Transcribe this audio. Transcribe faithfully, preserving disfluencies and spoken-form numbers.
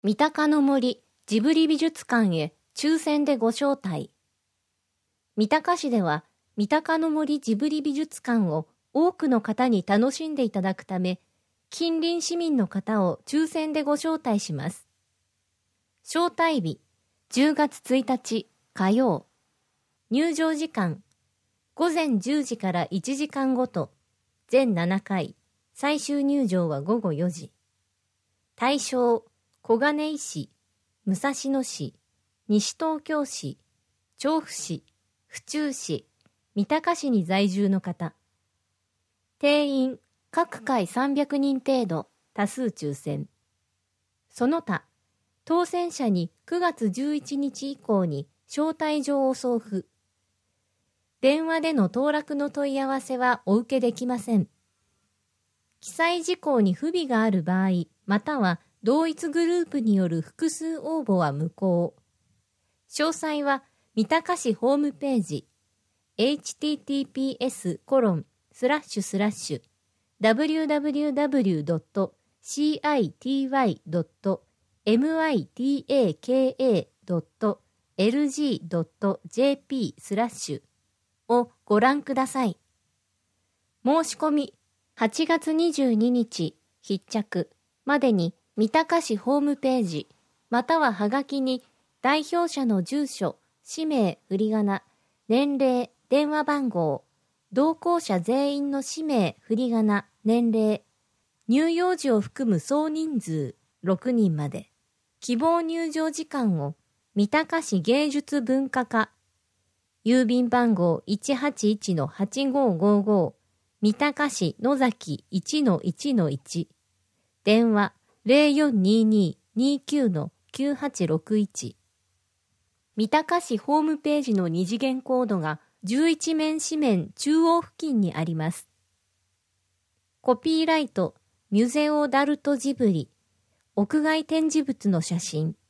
三鷹の森ジブリ美術館へ抽選でご招待。三鷹市では三鷹の森ジブリ美術館を多くの方に楽しんでいただくため、近隣市民の方を抽選でご招待します。招待日じゅうがつついたち火曜。入場時間ごぜんじゅうじからいちじかんごと、全ななかい、最終入場はごごよじ。対象小金井市、武蔵野市、西東京市、調布市、府中市、三鷹市に在住の方。定員各回さんびゃくにん程度、多数抽選。その他、当選者にくがつじゅういちにち以降に招待状を送付。電話での当落の問い合わせはお受けできません。記載事項に不備がある場合、または同一グループによる複数応募は無効。詳細は三鷹市ホームページ エイチティーティーピーエスコロンスラッシュスラッシュダブリューダブリューダブリュードットシーアイティーワイドットミタカドットエルジードットジェーピースラッシュをご覧ください。申し込みはちがつにじゅうににち必着までに三鷹市ホームページまたははがきに代表者の住所、氏名、振り仮名、年齢、電話番号、同行者全員の氏名、振り仮名、年齢、乳幼児を含む総人数ろくにんまで、希望入場時間を三鷹市芸術文化課、郵便番号 いちはちいちのはちごーごーごー、三鷹市野崎 いちのいちのいち、電話ゼロよんにーにーにーきゅうのきゅうはちろくいち。三鷹市ホームページの二次元コードがじゅういちめん紙面中央付近にあります。コピーライト、ミュゼオダルトジブリ、屋外展示物の写真。